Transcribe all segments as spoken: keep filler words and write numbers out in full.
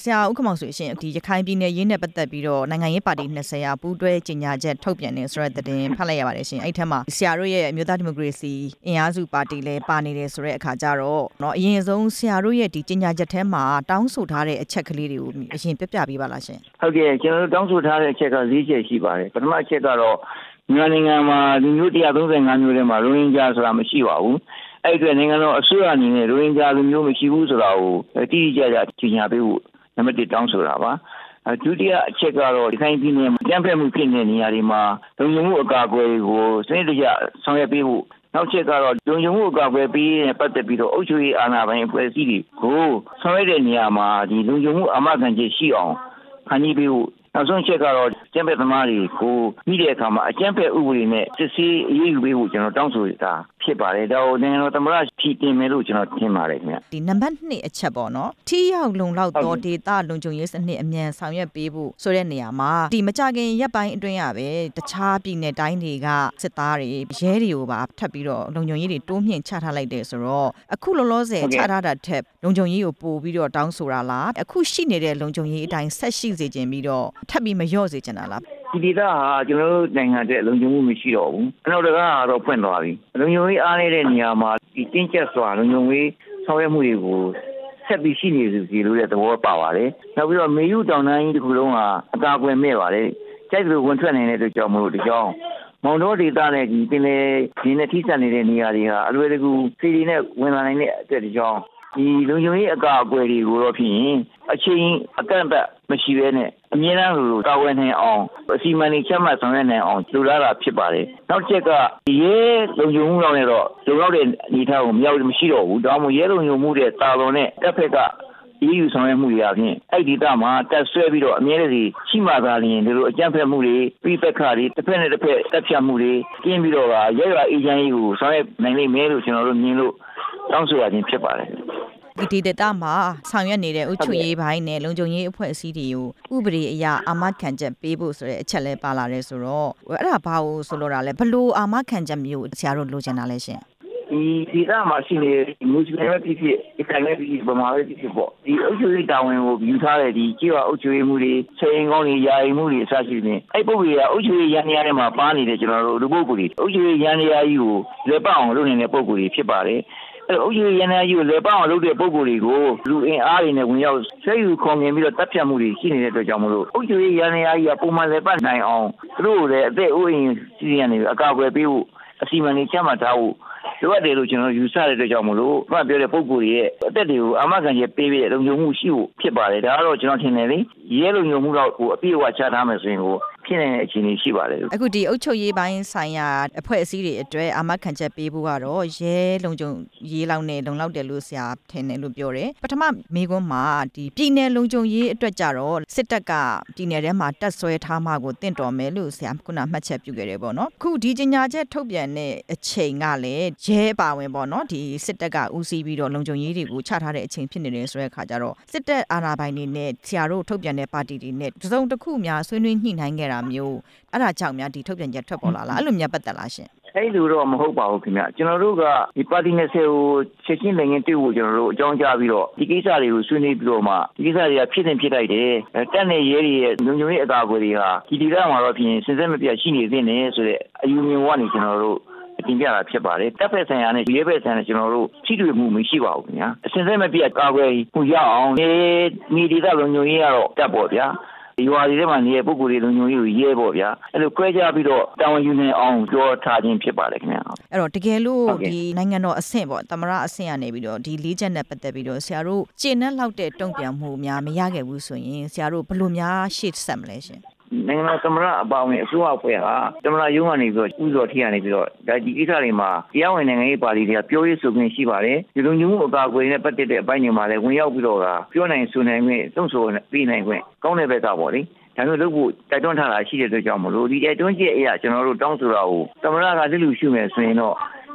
ဆရာဥက္ကမောင်ဆိုရှင်ဒီရခိုင်ပြည်နယ်ရင်းနဲ့ပတ်သက်ပြီးတော့နိုင်ငံရေးပါတီနှစ်ဆယ်ရာပူးတွဲကြေညာချက်ထုတ်ပြန်နေဆိုတဲ့သတင်းဖတ်လိုက်ရပါတယ်ရှင်အဲ့ထက်မှာဆရာတို့ရဲ့အမျိုးသားဒီမိုကရေစီအင်အားစုပါတီလည်းပါနေတယ်ဆိုတဲ့အခါကျတော့เนาะအရင်ဆုံးဆရာတို့ရဲ့ဒီကြေညာချက်ထဲမှာတောင်းဆိုထားတဲ့အချက်ကလေးတွေကိုအရင်ပြပြပေးပါလားရှင်ဟုတ်ကဲ့ကျွန်တော်တို့တောင်းဆိုထားတဲ့အချက်က၄ချက်ရှိပါတယ်ပထမအချက်ကတော့မြန်မာနိုင်ငံမှာလူမျိုးone hundred thirty-fiveမျိုးထဲမှာရိုဟင်ဂျာဆိုတာမရှိပါဘူးအဲ့အတွက်နိုင်ငံတော်အစိုးရအနေနဲ့ရိုဟင်ဂျာလူမျိုးမရှိဘူးဆိုတာကိုတိတိကျကျကြေညာပေးဖို့နံပါတ်oneတောင်းဆိုတာပါဒုတိယအချက်ကတော့ဒီခိုင်ပြည်နယ်မှာကြမ်းဖက်မှုဖြစ်နေတဲ့နေရာတွေမှာလုံခြုံမှုအကာအကွယ်ကိုစနစ်တကျဆောင်ရွက်ပေးဖို့နောက်ချက်ကတော့လုံခြုံမှုအကာအကွယ်ပေးတဲ့ပတ်သက်ပြီးတော့အုပ်ချုပ်ရေးအာဏာပိုင်အဖွဲ့အစည်းတွေကိုဆောင်ရွက်တဲ့နေရာမှာဒီလုံခြုံမှုအာမခံချက်ရှိအောင်ဖန်တီးပေးဖို့နောက်ဆုံးချက်ကတော့ကျန်းဖက်သမားတွေကိုမိတဲ့အခါမှာအကျန်းဖက်ဥပဒေနဲ့စစ်ဆေးအရေးယူပေးဖို့ကျွန်တော်တောင်းဆိုတာဖြစ်ပါတယ်ဒါကိုနိုင်ငံတော်သမ္မတဖြည့်တင်မယ်လို့ကျွန်တော်ထင်ပါတယ်ခင်ဗျဒီနံပါတ်twoအချက်ပေါ့နော်ထိရောက်လုံလောက်သောဒေတာလုံခြုံရေးစနစ်အမြန်ဆောင်ရွက်ပေးဖို့ဆိုတဲ့နေရာမှာဒီမကြခင်ရက်ပိုင်းအတွင်းရပဲတခြားပြည်နယ်တိုင်းတွေကစစ်သားတွေရဲတွေကိုပါထပ်ပြီးတော့လုံခြုံရေးတွေတိုးမြှင့်ချထားလိုက်တယ်ဆိုတော့အခုလောလောဆယ်ချထားတာထက်လုံခြုံရေးကိုပို့ပြီးတော့တောင်းဆိုတာလားအခုရှိနေတဲ့လုံခြုံရေးအတိုင်းဆက်ရှိစေခြင်းပြီးတော့ထပ်ပြီးမလျော့စေချင်တာလားဒီဒေသဟာကျွန်တော်တို့နိုင်ငံတဲ့လုံခြုံမှုမရှိတော့ဘူးအနောက်တကားကတော့ဖွင့်သွားပြီလုံခြုံရေးအားနေတဲ့နေရာမှာဒီတင်းကျပ်စွာလုံခြုံရေးဆောင်ရွက်မှုတွေကိုဆက်ပြီးရှိနေစီလို့တဲ့သဘောပါပါတယ်နောက်ပြီးတော့မေယူတောင်တန်းကြီးတစ်ခုလုံးကအကာအကွယ်မဲ့ပါတယ်ကြိုက်လို့ဝင်ထွက်နေတဲ့အတွက်ကြောင့်မလို့ဒီကြောင့်မောင်တော်ဒေသနဲ့ဒီပင်လယ်ရင်းနဲ့ထိစပ်နေတဲ့နေရာတွေဟာအလွယ်တကူစီဒီနဲ့ဝင်လာနိုင်တဲ့အတွက်ဒီကြောင့်ဒီလုံခြုံရေးအကာအကွယ်တွေကိုတော့ဖြစ်ရင်အချိန်အကန့်အသတ်မရှိဘဲနဲ့အမြဲတမ်းလိုကာဝယ်နိုင်အောင်အစီအမံတွေချမှတ်ဆောင်ရွက်နိုင်အောင်လိုလားတာဖြစ်ပါတယ်နောက်ချက်ကရဲလုံခြုံမှုလောက်နဲ့တော့လုံလောက်တဲ့အနေအထားကိုမရောက်မရှိတော့ဘူးဒါမှမဟုတ်ရဲလုံခြုံမှုတဲ့တာတော်နဲ့တပ်ဖက်ကE U ဆောင်ရွက်မှုတွေအပြင်အဲ့ဒီဒေသမှာတက်ဆွဲပြီးတော့အမြဲတည်းရှိမှသာလျှင်ဒီလိုအကြမ်းဖက်မှုတွေပြည်ပခါတွေတစ်ဖက်နဲ့တစ်ဖက်တက်ဖြတ်မှုတွေကျင်းပြီးတော့ကရဲရွာအေဂျင့်ကြီးကိုဆောင်ရွက်နိုင်လိမ့်မယ်လို့ကျွန်တော်တို့မြင်လို့တောင်းဆိုရခြင်းဖြစ်ပါတယ်ဒီဒေတာမှာဆောင်ရွက်နေတဲ့အုပ်ချုပ်ရေးပိုင်းနဲ့လုံခြုံရေးအဖွဲ့အစည်းတွေကိုဥပဒေအရအာမခံချက်ပေးဖို့ဆိုတဲ့အချက်လဲပါလာတယ်ဆိုတော့အဲ့ဒါဘာလို့ဆိုလိုတာလဲဘလို့အာမခံချက်မျိုးဆရာတို့လိုချင်တာလဲရှင်ဒီဒီကမှာရှိနေမွတ်စလင်ပဲဖြစ်ဖြစ်အခိုင်အမာဖြစ်ဗမာပဲဖြစ်ဖြစ်ပေါ့ဒီအုပ်ချုပ်ရေးတာဝန်ကိုယူထားတဲ့ဒီကြေးဝအုပ်ချုပ်ရေးမှုတွေချိန်ကောင်းတွေယာယီမှုတွေအစရှိနေအဲ့ပုဂ္ဂိုလ်ကအုပ်ချုပ်ရေးရန်နေရာထဲမှာပါနေတဲ့ကျွန်တော်တို့လူပုဂ္ဂိုလ်တွေအုပ်ချုပ်ရေးရန်နေရာကြီးကိုလက်ပအောင်လုပ်နေတဲ့ပုဂ္ဂိုလ်တွေဖြစ်ပါတယ်အဲ့အုပ်ချုပ်ရေးရန်နေရာကြီးကိုလက်ပအောင်လုပ်တဲ့ပုဂ္ဂိုလ်တွေကိုလူအင်အားတွေနဲ့ဝင်ရောက်ဆွဲယူခေါ်ငင်ပြီးတော့တပ်ဖြတ်မှုတွေရှိနေတဲ့အတွက်ကြောင့်မလို့အုပ်ချုပ်ရေးရန်နေရာကြီးကပုံမှန်လက်ပတ်နိုင်အောင်သူတို့လည်းအသက်အိုးအိမ်စီးရနေအကာအကွယ်ပေးဖို့အစီအမံတွေချမှတ်ထားဖို့လိုအပ်တယ်လို့ကျွန်တော်ယူဆတဲ့အတွက်ကြောင့်မလို့ဘာပြောတဲ့ပုံကိုယ်ရဲ့အသက်တွေကိုအာမခံချက်ပေးပြီးလုံခြုံမှုရှိဖို့ဖြစ်ပါတယ်ဒါကတော့ကျွန်တော်ထင်တယ်လေရဲလုံခြုံမှုတော့ကိုအပြည့်အဝချထားမယ်ဆိုရင်ကိုဖြစ်နေတဲ့အခြေအနေရှိပါတယ်အခုဒီအုပ်ချုပ်ရေးပိုင်းဆိုင်ရာအဖွဲ့အစည်းတွေအတွက်အာမခံချက်ပေးဖို့ကတော့ရဲလုံခြုံရေးလောက်နဲ့လုံလောက်တယ်လို့ဆရာထင်တယ်လို့ပြောတယ်ပထမမေကွန်းမှာဒီပြည်နယ်လုံခြုံရေးအတွက်ကြတော့စစ်တပ်ကပြည်နယ်ထဲမှာတပ်ဆွဲထားမှကိုတင့်တော်မယ်လို့ဆရာခုနမှတ်ချက်ပြုခဲ့တယ်ပေါ့နော်အခုဒီကြေညာချက်ထုတ်ပြန်တဲ့အချိန်ကလည်းရဲပါဝင်ပေါ့နော်ဒီစစ်တပ်ကဦးစီးပြီးတော့လုံခြုံရေးတွေကိုချထားတဲ့အချိန်ဖြစ်နေတယ်ဆိုတဲ့အခါကျတော့စစ်တပ်အာဏာပိုင်တွေနဲ့ဆရာတို့ထုတ်ပြန်တဲ့ပါတီတွေနဲ့တစုံတစ်ခုများဆွေးနွေးညှိနှိုင်းခဲ့တာမျိုးအဲ့ဒါကြောင့်များဒီထုတ်ပြန်ချက်ထွက်ပေါ်လာလားအဲ့လိုများပတ်သက်လားရှင်အဲ့လိုတော့မဟုတ်ပါဘူးခင်ဗျကျွန်တော်တို့ကဒီပါတီနဲ့ဆယ်ကိုချက်ချင်းနိုင်ငံတွေ့ဖို့ကျွန်တော်တို့အကြောင်းကြားပြီးတော့ဒီကိစ္စတွေကိုဆွေးနွေးပြီးတော့မှဒီကိစ္စတွေကဖြစ်နေဖြစ်လိုက်တယ်တက်နေရဲတွေရဲ့လုံခြုံရေးအကာအကွယ်တွေဟာဒီဒီကမှာတော့ပြင်စင်စစ်မပြတ်ရှိနေသေးတယ်ဆိုတဲ့အယူမြင်ဝကနေကျွန်တော်တို့တင်ပြတာဖြစ်ပါတယ်တပ်ဖက်ဆိုင်ရာနဲ့ရဲဖက်ဆိုင်ရာကျွန်တော်တို့ထိတွေ့မှုမရှိပါဘူးခင်ဗျာအစင်စဲမပြတ်ကာကွယ်မှုရအောင်ဒီမိဒီတာလုံခြုံရေးကတော့တပ်ပေါ့ဗျာဒီရွာတွေထဲမှာနေတဲ့ပုဂ္ဂိုလ်တွေလုံခြုံရေးကိုရဲပေါ့ဗျာအဲ့လိုခွဲခြားပြီးတော့တာဝန်ယူနေအောင်ပြောထားခြင်းဖြစ်ပါတယ်ခင်ဗျာအဲ့တော့တကယ်လို့ဒီနိုင်ငံတော်အဆင့်ပေါ့သမရအဆင့်ကနေပြီးတော့ဒီလေးချက်နဲ့ပတ်သက်ပြီးတော့ဆရာတို့ကျေနပ်လောက်တဲ့တုံ့ပြန်မှုများမရခဲ့ဘူးဆိုရင်ဆရာတို့ဘယ်လိုများရှေ့ဆက်မလဲရှင်နိုင်ငံတော်သမ္မတအပါအဝင်အစိုးရအဖွဲ့ဟာသမ္မတရုံးကနေပြီးတော့ဥပဒေထိရနေပြီးတော့ဒါဒီကိစ္စတွေမှာတရားဝင်နိုင်ငံရေးပါတီတွေကပြောရေးဆိုခွင့်ရှိပါတယ်ဒီလိုမျိုးအကာအကွယ်နဲ့ပတ်သက်တဲ့အပိုင်းတွေမှာလည်းဝင်ရောက်ပြီးတော့ကပြောနိုင်ဆိုနိုင်ခွင့်သုံးဆိုပြီးနိုင်ခွင့်ကောင်းတဲ့ဘက်ကပေါ့လေဒါမျိုးလုပ်ဖို့တိုက်တွန်းထားတာရှိတဲ့အတွက်ကြောင့်မလို့ဒီတိုက်တွန်းချက်အရာကျွန်တော်တို့တောင်းဆိုတာကိုသမ္မတကလက်လူရှုမယ်ဆိုရင်တော့တ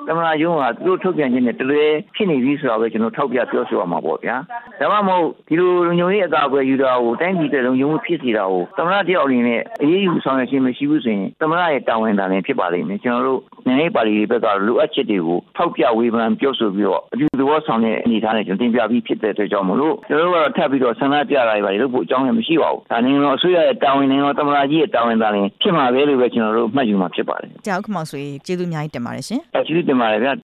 သမ္မတရုံးကသူတို့ထုတ်ပြန်ခြင်းနဲ့တလွဲဖြစ်နေပြီဆိုတော့ပဲကျွန်တော်ထောက်ပြပြောဆိုရမှာပေါ့ဗျာဒါမှမဟုတ်ဒီလိုလုံခြုံရေးအကာအကွယ်ယူတာကိုတိုင်းပြည်တဲ့လုံခြုံမှုဖြစ်စီတာကိုသမ္မတတယောက်အနေနဲ့အရေးယူဆောင်ရွက်ခြင်းမရှိဘူးဆိုရင်သမ္မတရဲ့တာဝန်တာလည်းဖြစ်ပါလိမ့်မယ်ကျွန်တော်တို့နိုင်ငံရေးပါတီတွေဘက်ကလိုအပ်ချက်တွေကိုထောက်ပြဝေဖန်ပြောဆိုပြီးတော့အပြုသဘောဆောင်တဲ့အနေအထားနဲ့ကျွန်တော်တင်ပြပြီးဖြစ်တဲ့အတွက်ကြောင့်မလို့ကျွန်တော်တို့ကတော့ထပ်ပြီးတော့ဆန္ဒပြတာတွေပါလို့ဖို့အကြောင်းလည်းမရှိပါဘူးဒါနဲ့တော့အစိုးရရဲ့တာဝန်နဲ့တော့သမ္မတကြီးရဲ့တာဝန်တာလည်းဖြစ်မှာပဲလို့ပဲကျွန်တော်တို့မှတ်ယူမှာဖြစ်ပါတယ်ကြောက်ခမောင်ဆိုကျေးဇူးအများကြီးတင်ပါတယ်ရှင်ကျေးဇူးတင်ပါတယ်ဗျာ